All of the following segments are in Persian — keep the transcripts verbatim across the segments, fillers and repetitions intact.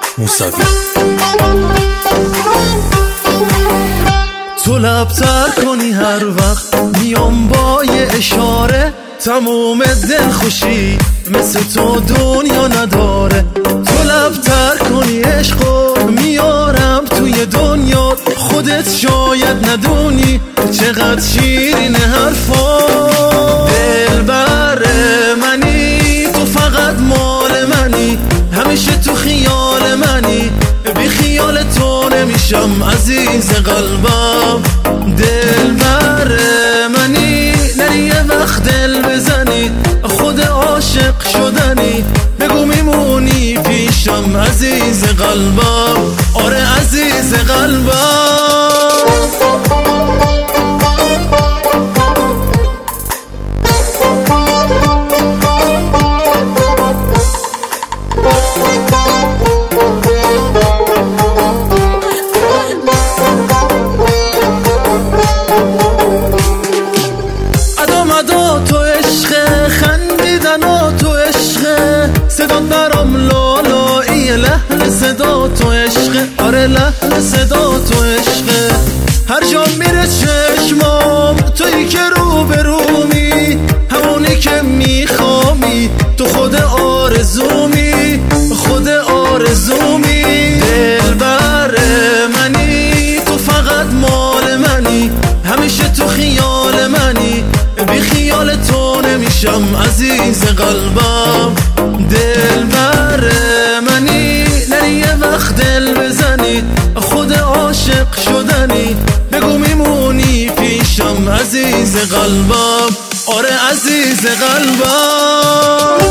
موسوی. تو لبتر کنی هر وقت میام با یه اشاره، تموم دل خوشی مثل تو دنیا نداره. تو لبتر کنی عشقو میارم توی دنیا، خودت شاید ندونی چقدر شیرین حرفا. دلبر منی تو فقط مال منی، همیشه تو خیال منی، بی خیال تو نمیشم عزیز قلبم. دلبر منی نری یه وقت دل بزنی، خود عاشق شدنی، بگو میمونی پیشم عزیز قلبم. آره عزیز قلبم. تو عشق خندیدن و تو عشق صدا برام لالایی، لحن صدا تو عشق. آره لحن صدا تو عشق. هر جا میره چشمام تویی که رو به رومی، همونی که میخوامی تو خود آرزومی، خود آرزومی. دلبر منی تو فقط مال منی، همیشه تو خیال منی، بی خیال تو نمیشم عزیز قلبم. دلبر منی نری یه وقت دل بزنی، خود عاشق شدنی، بگو میمونی پیشم عزیز قلبم. آره عزیز قلبم.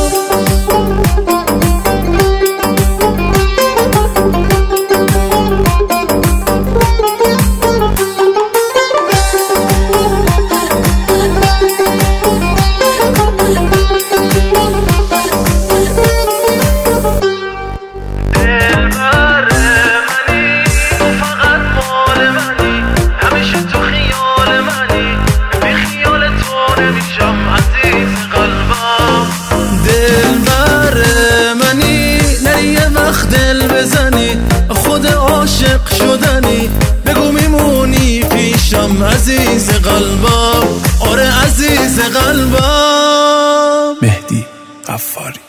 دل بزنی خود عاشق شدنی، بگو میمونی پیشم عزیز قلبم. آره عزیز قلبم. مهدی غفاری.